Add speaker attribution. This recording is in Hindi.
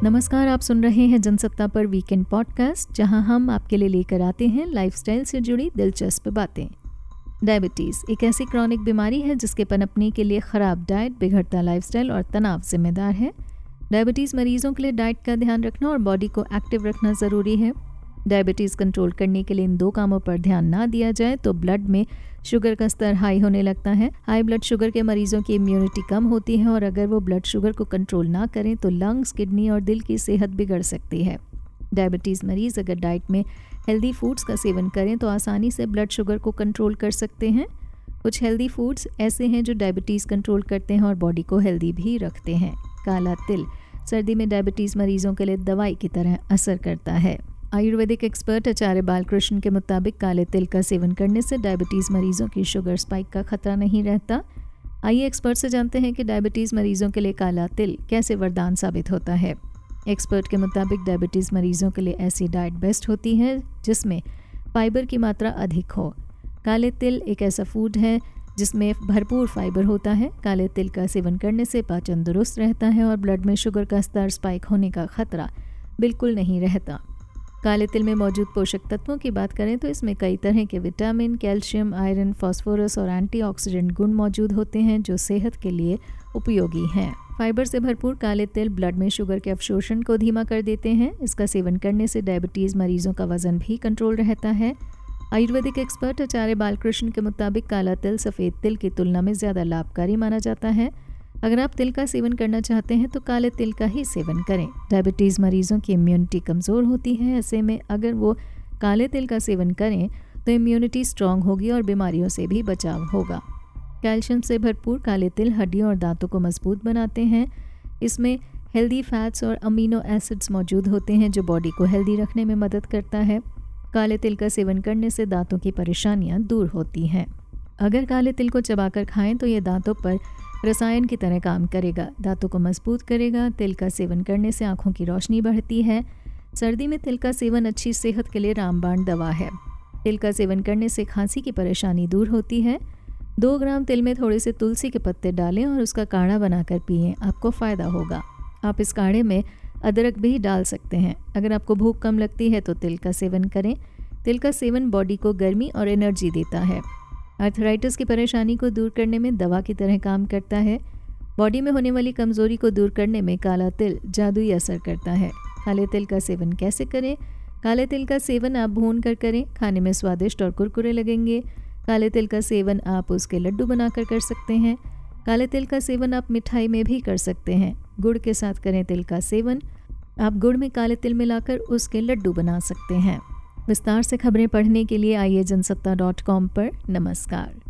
Speaker 1: नमस्कार, आप सुन रहे हैं जनसत्ता पर वीकेंड पॉडकास्ट, जहां हम आपके लिए लेकर आते हैं लाइफस्टाइल से जुड़ी दिलचस्प बातें। डायबिटीज़ एक ऐसी क्रॉनिक बीमारी है जिसके पनपने के लिए ख़राब डाइट, बिगड़ता लाइफस्टाइल और तनाव जिम्मेदार है। डायबिटीज़ मरीजों के लिए डाइट का ध्यान रखना और बॉडी को एक्टिव रखना ज़रूरी है। डायबिटीज़ कंट्रोल करने के लिए इन दो कामों पर ध्यान ना दिया जाए तो ब्लड में शुगर का स्तर हाई होने लगता है। हाई ब्लड शुगर के मरीजों की इम्यूनिटी कम होती है और अगर वो ब्लड शुगर को कंट्रोल ना करें तो लंग्स, किडनी और दिल की सेहत बिगड़ सकती है। डायबिटीज़ मरीज अगर डाइट में हेल्दी फूड्स का सेवन करें तो आसानी से ब्लड शुगर को कंट्रोल कर सकते हैं। कुछ हेल्दी फूड्स ऐसे हैं जो डायबिटीज़ कंट्रोल करते हैं और बॉडी को हेल्दी भी रखते हैं। काला तिल सर्दी में डायबिटीज़ मरीजों के लिए दवाई की तरह असर करता है। आयुर्वेदिक एक्सपर्ट आचार्य बालकृष्ण के मुताबिक काले तिल का सेवन करने से डायबिटीज़ मरीजों की शुगर स्पाइक का खतरा नहीं रहता। आइए एक्सपर्ट से जानते हैं कि डायबिटीज़ मरीजों के लिए काला तिल कैसे वरदान साबित होता है। एक्सपर्ट के मुताबिक डायबिटीज़ मरीजों के लिए ऐसी डाइट बेस्ट होती है जिसमें फाइबर की मात्रा अधिक हो। काले तिल एक ऐसा फूड है जिसमें भरपूर फाइबर होता है। काले तिल का सेवन करने से पाचन दुरुस्त रहता है और ब्लड में शुगर का स्तर स्पाइक होने का खतरा बिल्कुल नहीं रहता। काले तिल में मौजूद पोषक तत्वों की बात करें तो इसमें कई तरह के विटामिन, कैल्शियम, आयरन, फास्फोरस और एंटीऑक्सीडेंट गुण मौजूद होते हैं जो सेहत के लिए उपयोगी हैं। फाइबर से भरपूर काले तिल ब्लड में शुगर के अवशोषण को धीमा कर देते हैं। इसका सेवन करने से डायबिटीज़ मरीजों का वजन भी कंट्रोल रहता है। आयुर्वेदिक एक्सपर्ट आचार्य बालकृष्ण के मुताबिक काला तिल सफ़ेद तिल की तुलना में ज़्यादा लाभकारी माना जाता है। अगर आप तिल का सेवन करना चाहते हैं तो काले तिल का ही सेवन करें। डायबिटीज़ मरीजों की इम्यूनिटी कमज़ोर होती है, ऐसे में अगर वो काले तिल का सेवन करें तो इम्यूनिटी स्ट्रॉन्ग होगी और बीमारियों से भी बचाव होगा। कैल्शियम से भरपूर काले तिल हड्डियों और दांतों को मजबूत बनाते हैं। इसमें हेल्दी फैट्स और अमीनो एसिड्स मौजूद होते हैं जो बॉडी को हेल्दी रखने में मदद करता है। काले तिल का सेवन करने से दांतों की परेशानियां दूर होती हैं। अगर काले तिल को चबाकर खाएं तो ये दांतों पर रसायन की तरह काम करेगा, दांतों को मजबूत करेगा। तिल का सेवन करने से आंखों की रोशनी बढ़ती है। सर्दी में तिल का सेवन अच्छी सेहत के लिए रामबाण दवा है। तिल का सेवन करने से खांसी की परेशानी दूर होती है। 2 ग्राम तिल में थोड़े से तुलसी के पत्ते डालें और उसका काढ़ा बनाकर पिएं, आपको फ़ायदा होगा। आप इस काढ़े में अदरक भी डाल सकते हैं। अगर आपको भूख कम लगती है तो तिल का सेवन करें। तिल का सेवन बॉडी को गर्मी और एनर्जी देता है। आर्थराइटिस की परेशानी को दूर करने में दवा की तरह काम करता है। बॉडी में होने वाली कमज़ोरी को दूर करने में काला तिल जादुई असर करता है। काले तिल का सेवन कैसे करें? काले तिल का सेवन आप भून कर करें, खाने में स्वादिष्ट और कुरकुरे लगेंगे। काले तिल का सेवन आप उसके लड्डू बनाकर कर सकते हैं। काले तिल का सेवन आप मिठाई में भी कर सकते हैं। गुड़ के साथ करें तिल का सेवन। आप गुड़ में काले तिल मिलाकर उसके लड्डू बना सकते हैं। विस्तार से खबरें पढ़ने के लिए आइए जनसत्ता.com पर। नमस्कार।